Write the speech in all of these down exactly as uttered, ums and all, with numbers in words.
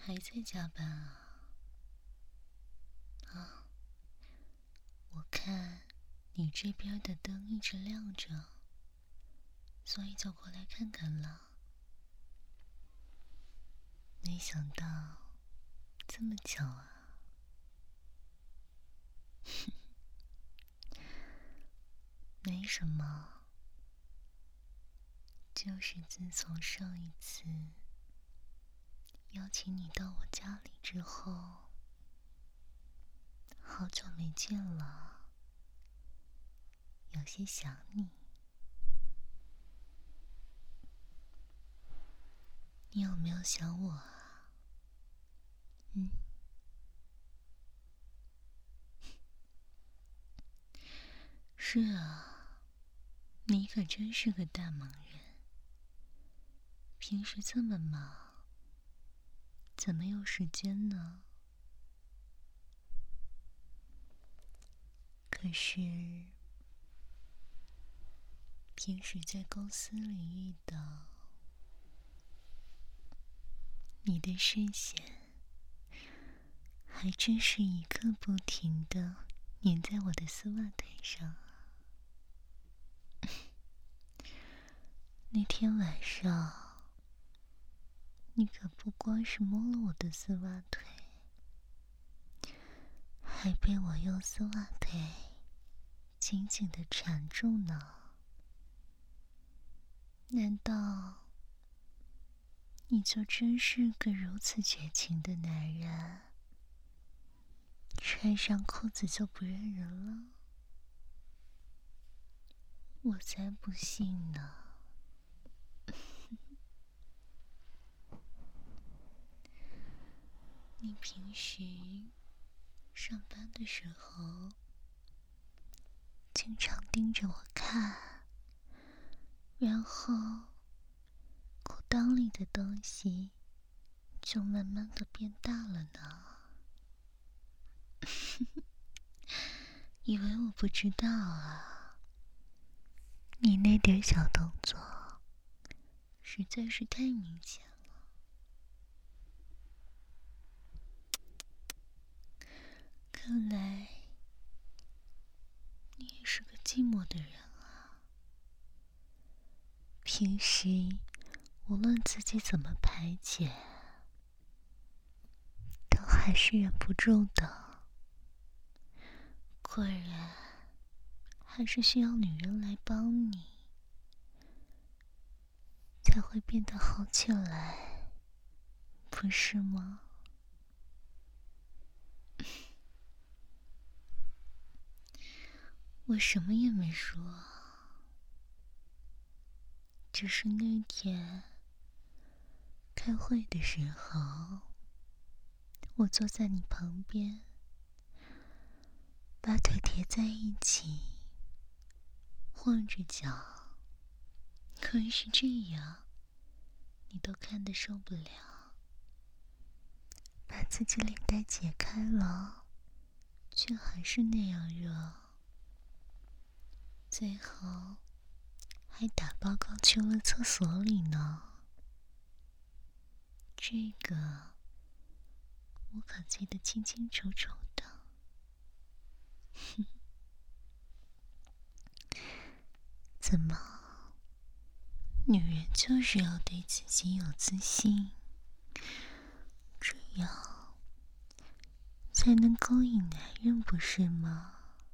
还在加班啊？啊，我看你这边的灯一直亮着，所以就过来看看了。没想到这么巧啊！没什么，就是自从上一次邀请你到我家里之后，好久没见了，有些想你。你有没有想我啊？嗯？是啊，你可真是个大忙人，平时这么忙，怎么有时间呢？可是平时在公司里遇到你的视线，还真是一刻不停地粘在我的丝袜腿上啊。那天晚上，你可不光是摸了我的丝袜腿，还被我用丝袜腿紧紧地缠住呢。难道你就真是个如此绝情的男人，穿上裤子就不认人了？我才不信呢。你平时上班的时候经常盯着我看，然后裤裆里的东西就慢慢的变大了呢。以为我不知道啊？你那点小动作实在是太明显了。看来你也是个寂寞的人啊。平时无论自己怎么排解，都还是忍不住的。果然还是需要女人来帮你，才会变得好起来，不是吗？我什么也没说，只是那天开会的时候，我坐在你旁边，把腿贴在一起，晃着脚，可是这样你都看得受不了，把自己领带解开了，却还是那样热，最后还打报告去了厕所里呢。这个我可记得清清楚楚的。怎么，女人就是要对自己有自信，这样才能勾引男人，不是吗？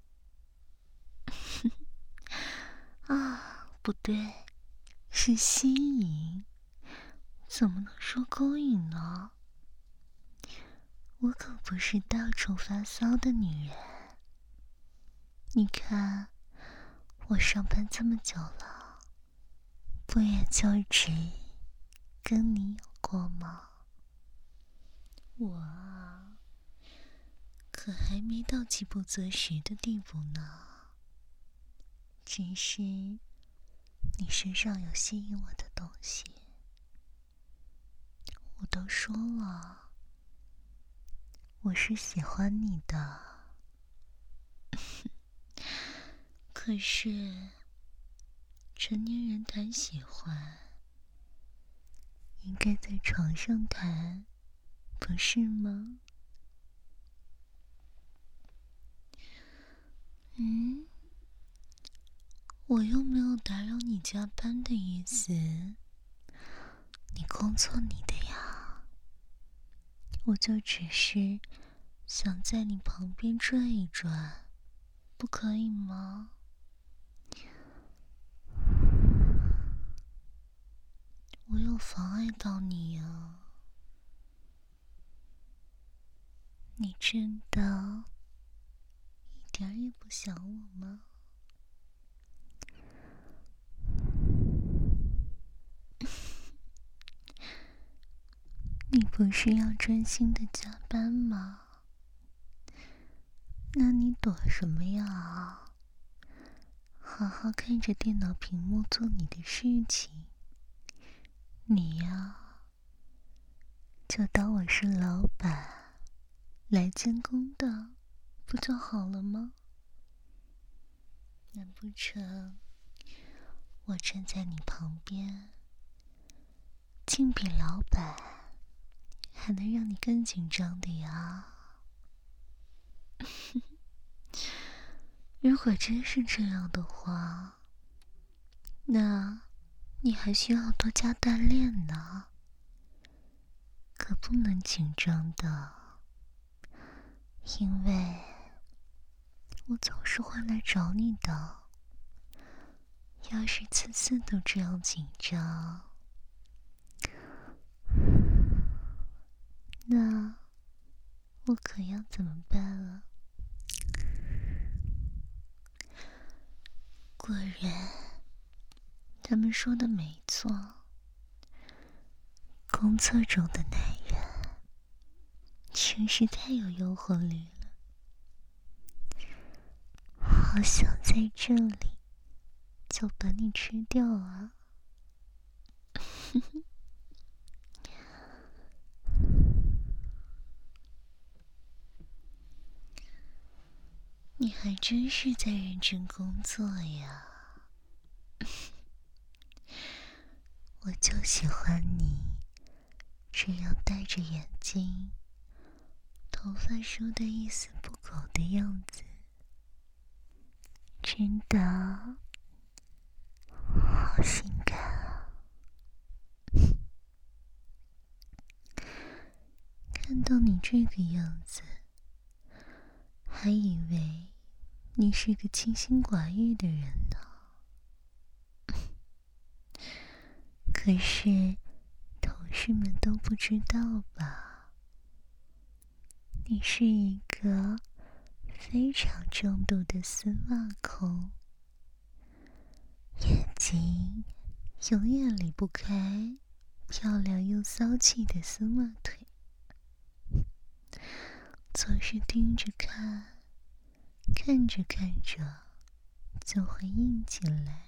啊，不对，是吸引，怎么能说勾引呢？我可不是到处发骚的女人。你看，我上班这么久了，不也就只跟你有过吗？我啊，可还没到饥不择食的地步呢。只是你身上有吸引我的东西，我都说了，我是喜欢你的。可是成年人谈喜欢，应该在床上谈， 不是吗？嗯，我又没有打扰你加班的意思，你工作你的呀，我就只是想在你旁边转一转，不可以吗？我有妨碍到你啊？你真的一点儿也不想我吗？你不是要专心的加班吗？那你躲什么呀？好好看着电脑屏幕做你的事情。你呀，就当我是老板来监工的，不就好了吗？难不成我站在你旁边，竟比老板还能让你更紧张的呀？如果真是这样的话，那你还需要多加锻炼呢，可不能紧张的，因为我总是会来找你的。要是次次都这样紧张，那我可要怎么办啊？果然，他们说的没错，工作中的男人真是太有诱惑力了，好想在这里就把你吃掉啊！你还真是在认真工作呀！我就喜欢你这样戴着眼镜，头发梳得一丝不苟的样子，真的好性感啊！看到你这个样子，还以为你是个清心寡欲的人呢。可是同事们都不知道吧？你是一个非常重度的丝袜控，眼睛永远离不开漂亮又骚气的丝袜腿，总是盯着看，看着看着就会硬起来。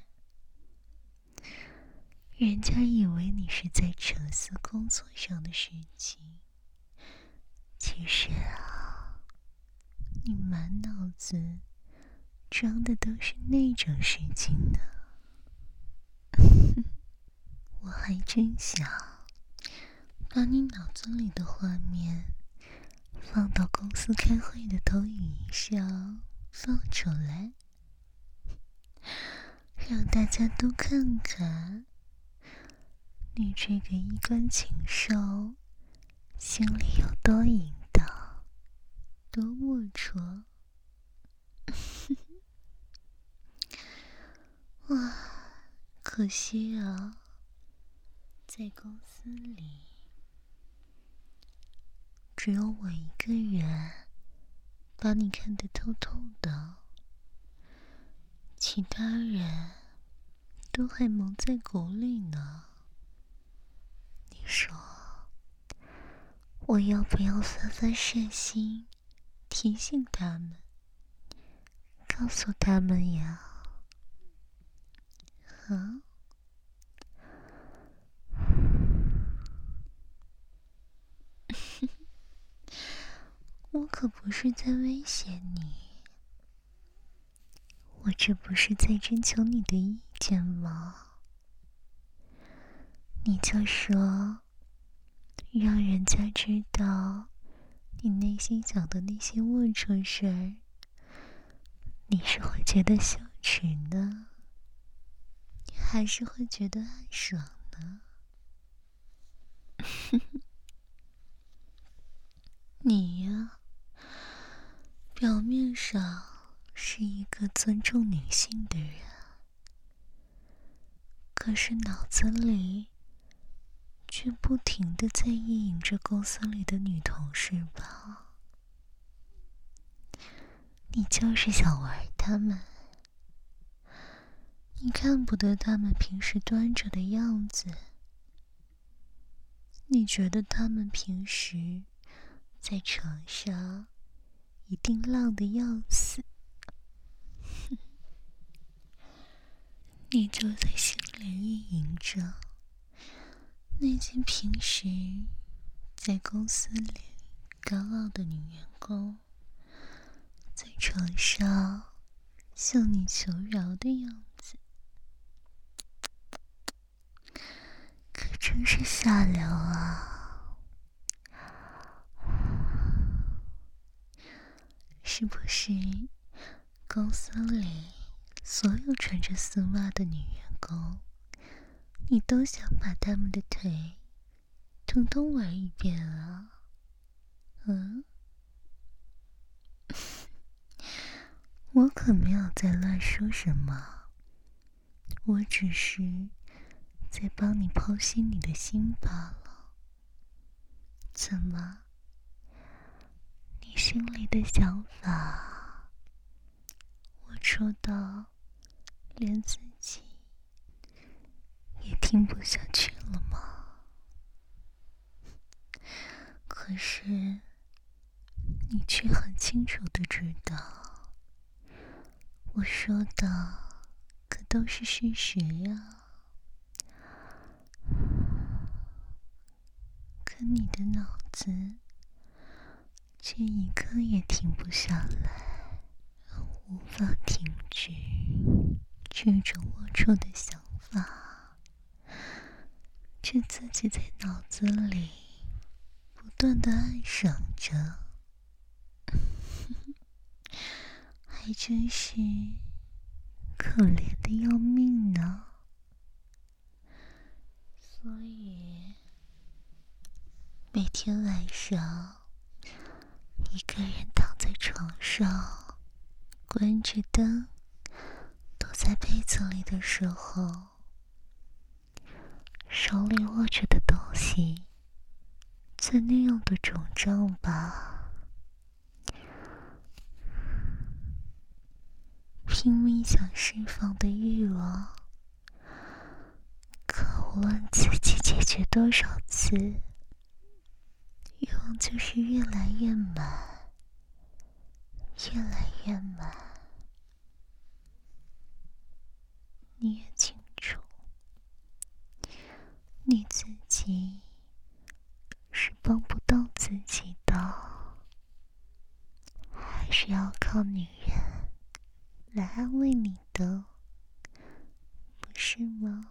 人家以为你是在沉思工作上的事情，其实啊，你满脑子装的都是那种事情呢。我还真想把你脑子里的画面放到公司开会的投影仪上放出来，让大家都看看你这个衣冠禽兽心里有多淫荡，多龌龊。哇，可惜啊，在公司里只有我一个人把你看得透透的，其他人都还蒙在鼓里呢。你说我要不要发发善心，提醒他们，告诉他们呀？啊？我可不是在威胁你，我这不是在征求你的意见吗？你就说， 让人家知道你内心想的那些龌龊事儿，你是会觉得羞耻呢，还是会觉得很爽呢？你呀，表面上是一个尊重女性的人，可是脑子里却不停地在意淫着公司里的女同事吧？你就是想玩他们，你看不得他们平时端着的样子，你觉得他们平时在床上一定浪得要死，你就在心里意淫着那些平时在公司里高傲的女员工在床上向你求饶的样子，可真是下流啊！是不是公司里所有穿着丝袜的女员工，你都想把她们的腿统统玩一遍啊？嗯？我可没有在乱说什么，我只是在帮你剖析你的心罢了。怎么，你心里的想法，我说到连自己也听不下去了吗？可是你却很清楚地知道，我说的可都是事实啊。可你的脑子却一刻也停不下来，无法停止这种龌龊的想法，却自己在脑子里不断地暗爽着，还真是可怜的要命呢。所以每天晚上一个人躺在床上关着灯躲在被子里的时候，手里握着的东西才那样的肿胀吧，拼命想释放的欲望，可无论自己解决多少次，欲望就是越来越满，越来越满。你也清楚，你自己是帮不到自己的，还是要靠女人来安慰你的，不是吗？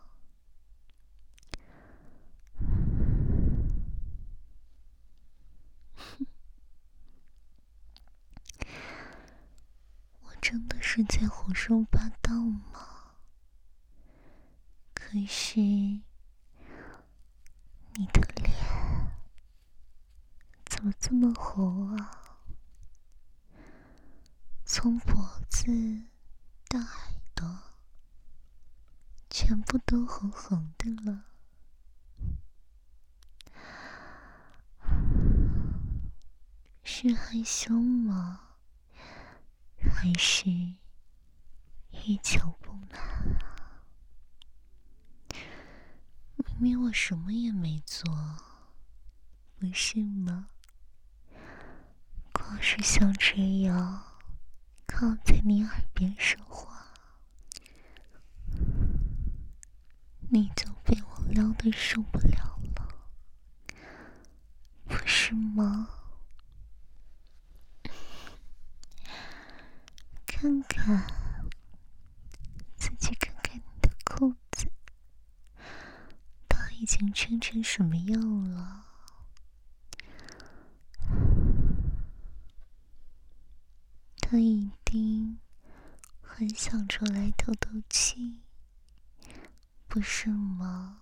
我真的是在胡说八道吗？可是你的脸怎么这么红啊？从脖子到耳朵全部都红红的了。是害羞吗？还是欲求不满啊？明明我什么也没做，不是吗？光是像这样靠在你耳边说话，你就被我撩得受不了了，不是吗？看看自己，看看你的裤子，都已经撑成什么样了？ 他一定很想出来透透气，不是吗？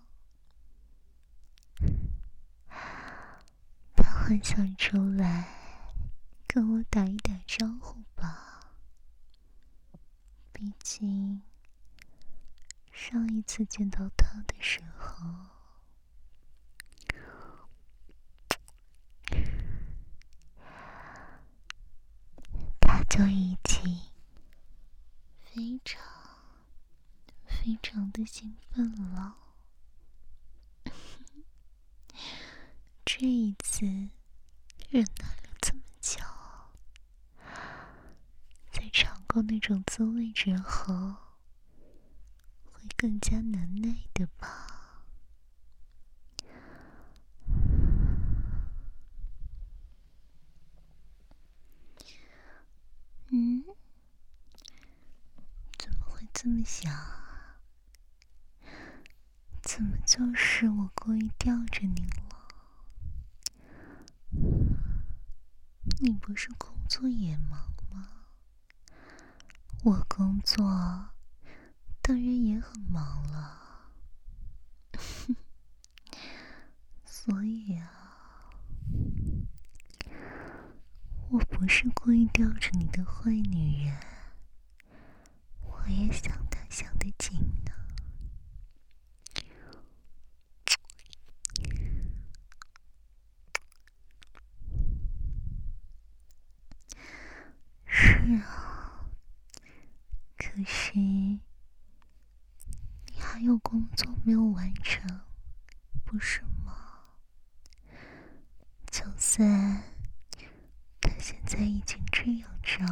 他很想出来跟我打一打招呼吧，毕竟上一次见到他的时候，他就已经非常非常的兴奋了。这一次忍耐了这么久，在尝过那种滋味之后，会更加难耐的吧。嗯，怎么会这么想啊？怎么就是我故意吊着你了？你不是工作也忙吗？我工作当然也很忙了。所以啊，我不是故意吊着你的坏女人，我也想她想得紧呢。是啊，可是你还有工作没有完成，不是吗？就算他现在已经这样着，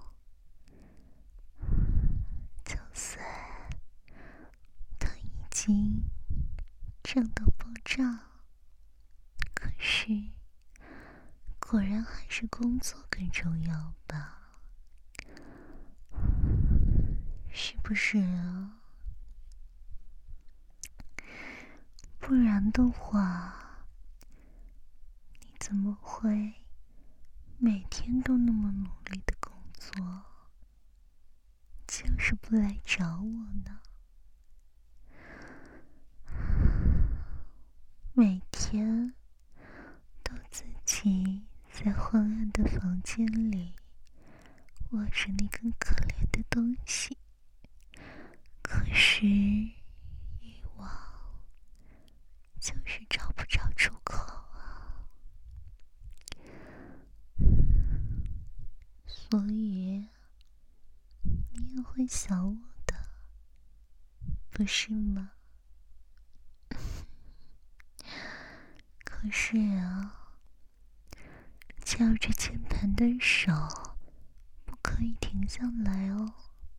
就算他已经胀到爆炸，可是果然还是工作更重要吧？是不是啊？不然的话，你怎么会每天都那么努力的工作，就是不来找我呢？每天都自己在昏暗的房间里握着那根可怜的东西，可是欲望就是找不着出口啊。所以你也会想我的，不是吗？可是啊，敲着键盘的手不可以停下来哦，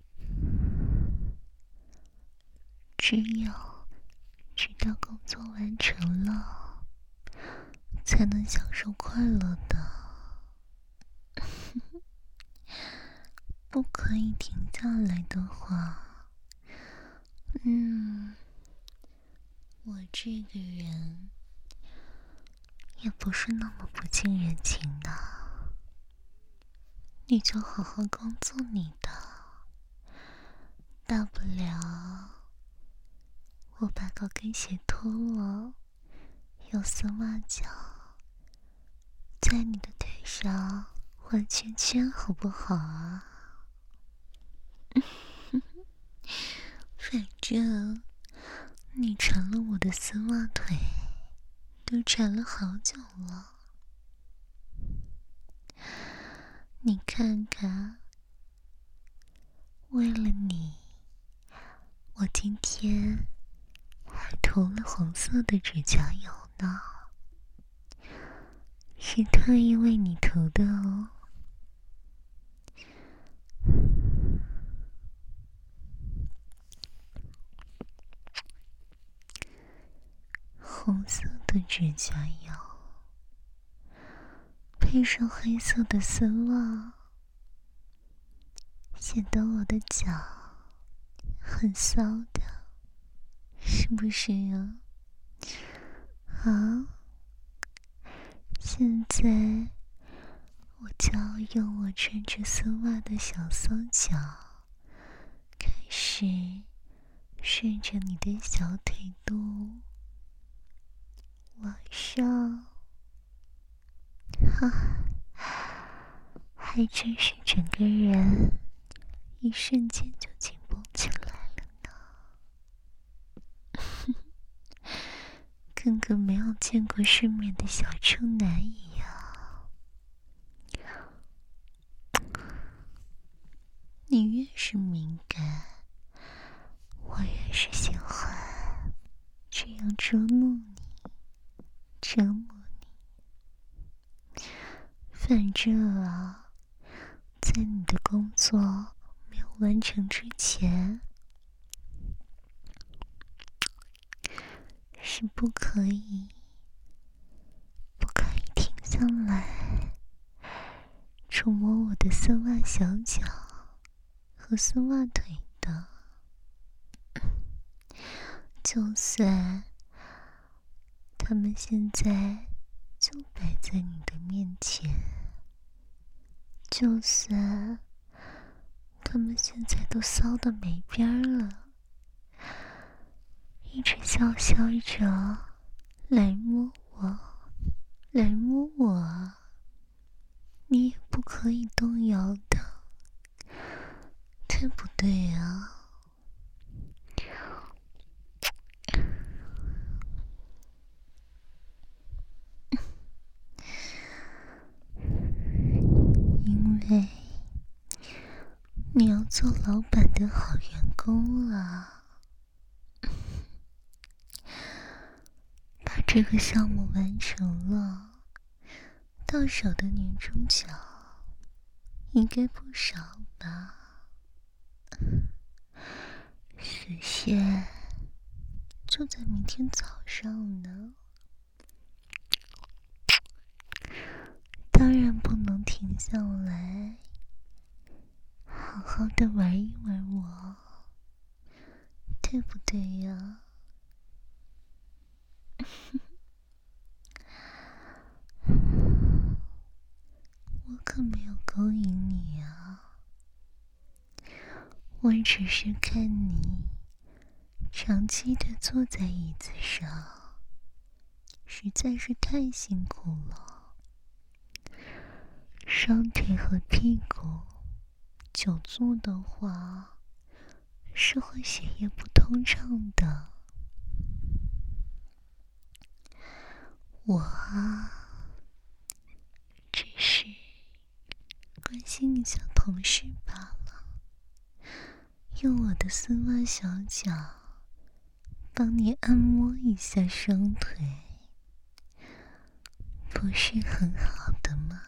只有直到工作完成了，才能享受快乐的。不可以停下来的话，嗯，我这个人也不是那么不近人情的。你就好好工作你的，大不了我把高跟鞋脱了，用丝袜脚在你的腿上画圈圈，好不好啊？反正你馋了我的丝袜腿，都馋了好久了。你看看，为了你，我今天还涂了红色的指甲油呢，是特意为你涂的哦。红色的指甲油，配上黑色的丝袜，显得我的脚很骚的，是不是啊？啊，现在我就要用我穿着丝袜的小骚脚开始顺着你的小腿肚往上，啊，还真是整个人一瞬间就紧绷起来了呢，跟个没有见过世面的小处男一样。你越是敏感，我越是喜欢这样捉弄你，折磨你。反正啊，在你的工作没有完成之前，是不可以不可以停下来触摸我的丝袜小脚和丝袜腿的。就算他们现在就摆在你的面前，就算他们现在都骚得没边儿了，一直笑笑着来摸我，来摸我，你也不可以动摇的，对不对啊？因为你要做老板的好员工啊，把这个项目完成了，到手的年终奖应该不少吧？实现就在明天早上呢，当然不能停下来，好好的玩一玩我，对不对呀？我可没有勾引你啊，我只是看你长期的坐在椅子上，实在是太辛苦了，双腿和屁股久坐的话是会血液不通畅的。我啊，只是关心一下同事罢了，用我的丝袜小脚帮你按摩一下双腿，不是很好的吗？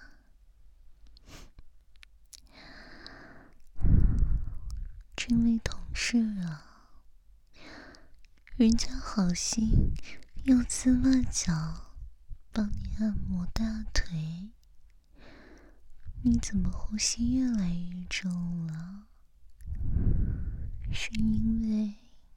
这位同事啊，人家好心用丝袜脚帮你按摩大腿，你怎么呼吸越来越重了？是因为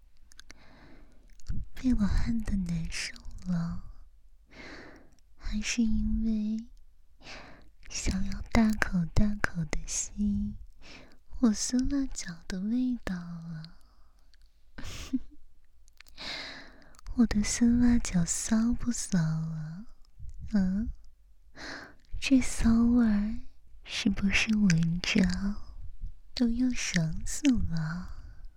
被我按得难受了，还是因为想要大口大口的吸我丝袜脚的味道啊？我的丝袜脚骚不骚啊？嗯，这骚味儿是不是闻着都要爽死了？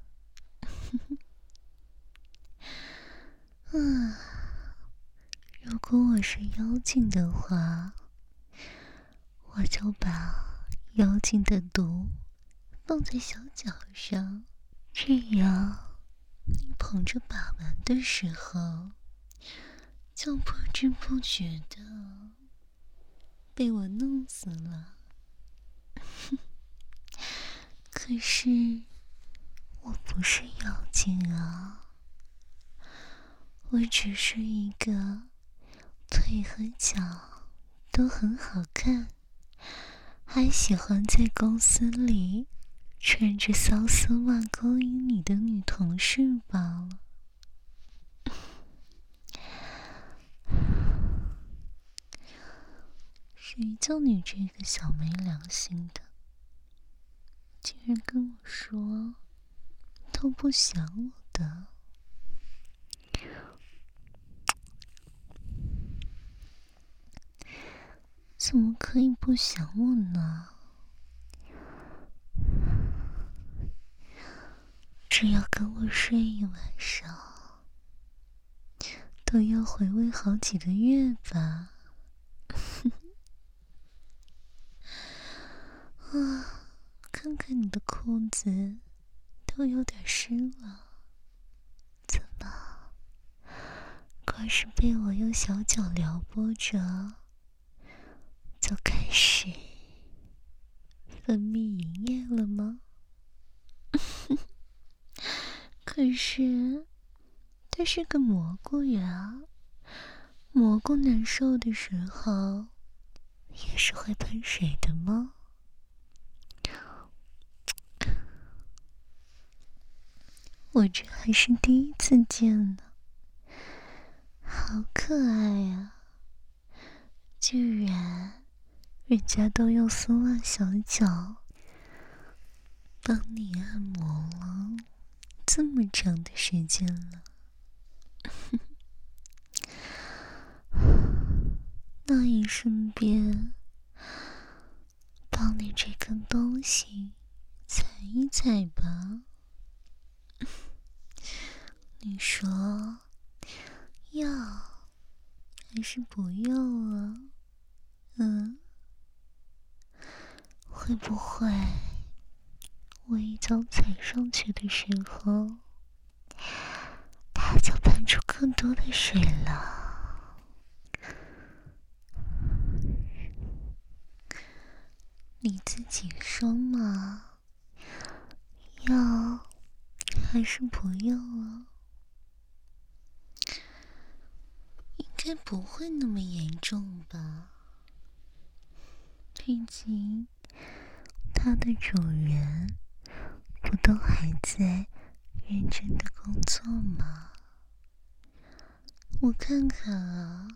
啊，如果我是妖精的话，我就把妖精的毒放在小脚上，这样你捧着把玩的时候，就不知不觉的被我弄死了。可是我不是妖精啊，我只是一个腿和脚都很好看，还喜欢在公司里穿着骚丝袜勾引你的女同事罢了。 谁叫你这个小没良心的，竟然跟我说都不想我的？怎么可以不想我呢？只要跟我睡一晚上，都要回味好几个月吧。啊，看看你的裤子都有点湿了，怎么光是被我用小脚撩拨着就开始分泌营液了吗？可是它是个蘑菇呀，蘑菇难受的时候也是会喷水的吗？我这还是第一次见呢，好可爱呀！居然人家都用丝袜小脚帮你按摩了这么长的时间了。那也顺便帮你这根东西踩一踩吧。你说要还是不要啊？嗯，会不会我一脚踩上去的时候，它就喷出更多的水了？你自己说嘛，要还是不要啊？应该不会那么严重吧？毕竟它的主人不都还在认真的工作吗？我看看啊，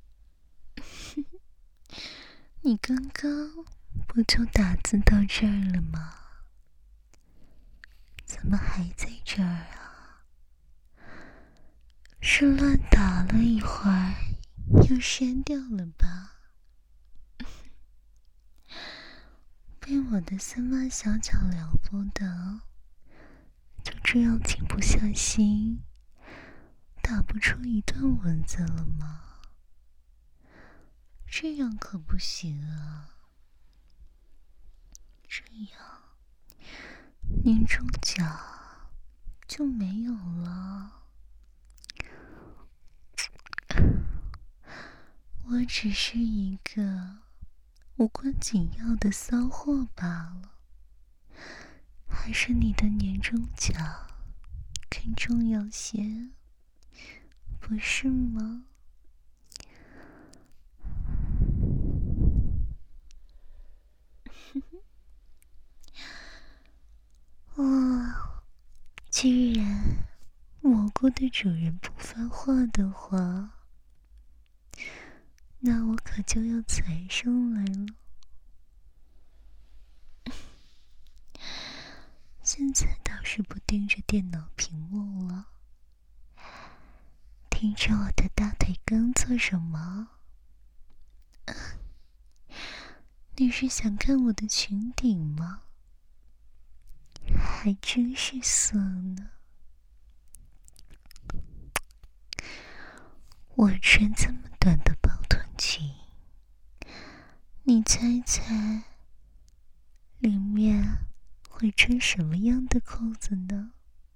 你刚刚不就打字到这儿了吗？怎么还在这儿啊？是乱打了一会儿又删掉了吧？被我的丝袜小脚撩拨的，就这样静不下心，打不出一段文字了吗？这样可不行啊！这样年终奖就没有了。我只是一个无关紧要的骚货罢了，还是你的年终奖更重要些，不是吗？哇，居然蘑菇的主人不发话的话，那我可就要踩上来了。现在倒是不盯着电脑屏幕了，盯着我的大腿根做什么？你是想看我的裙顶吗？还真是色呢！我穿这么短的包臀裙，你猜猜里面会穿什么样的裤子呢？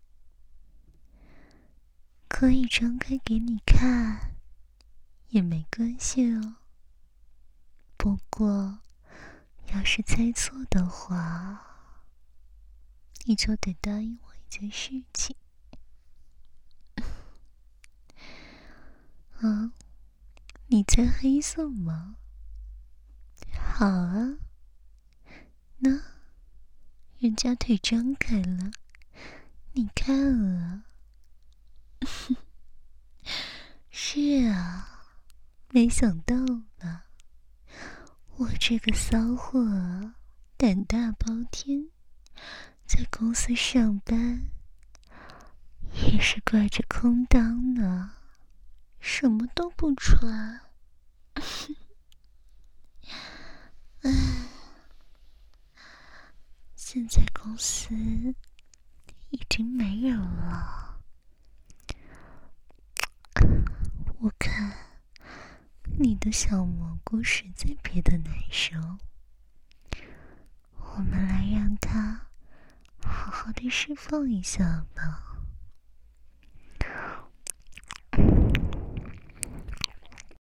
可以张开给你看，也没关系哦。不过，要是猜错的话，你就得答应我一件事情。啊，你猜黑色吗？好啊，那人家腿张开了，你看啊。是啊，没想到吧？ 我这个骚货胆大包天，在公司上班也是挂着空裆呢，什么都不穿。唉，现在公司已经没人了，我看你的小蘑菇实在憋得难受，我们来让它好好的释放一下吧。